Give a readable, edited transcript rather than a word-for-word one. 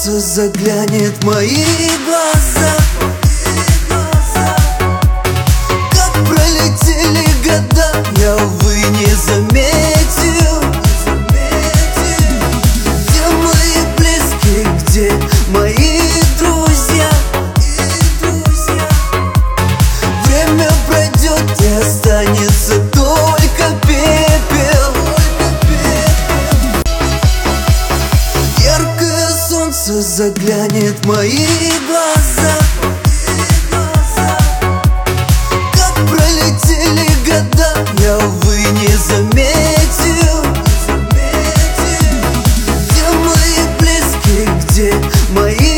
солнце заглянет в мои глаза, как пролетели года, я, увы, не заметил. Где мои близкие, где мои друзья? Время пройдет и останется только пепел. Яркое солнце заглянет в мои глаза, как пролетели года, я, увы, не заметил. Где мои близкие, где мои